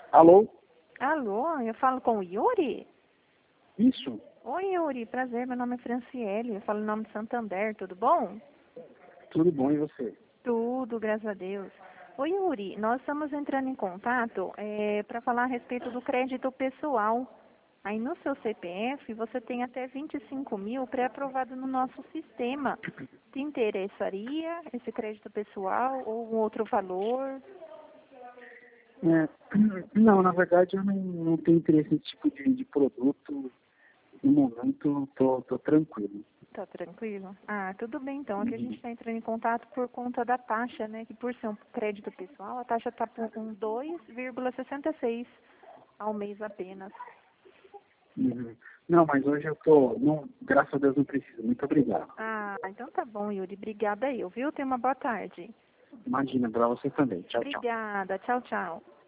Alô? Alô, eu falo com o Yuri? Isso? Oi, Yuri, prazer, meu nome é Franciele, eu falo em nome de Santander, tudo bom? Tudo bom e você? Tudo, graças a Deus. Oi, Yuri, nós estamos entrando em contato para falar a respeito do crédito pessoal. Aí no seu CPF você tem até 25 mil pré-aprovado no nosso sistema. Te interessaria esse crédito pessoal ou um outro valor? É, não, na verdade eu não tenho interesse nesse tipo de produto. No momento tô tranquilo. Tá tranquilo? Ah, tudo bem então. Aqui a gente Uhum. está entrando em contato por conta da taxa, né? Que por ser um crédito pessoal, a taxa está por 2,66 ao mês apenas. Uhum. Não, mas hoje eu tô. Não, graças a Deus não preciso. Muito obrigado. Ah, então tá bom, Yuri. Obrigada eu, viu? Tenha uma boa tarde. Imagina, pra você também. Tchau, tchau. Obrigada. Tchau, tchau.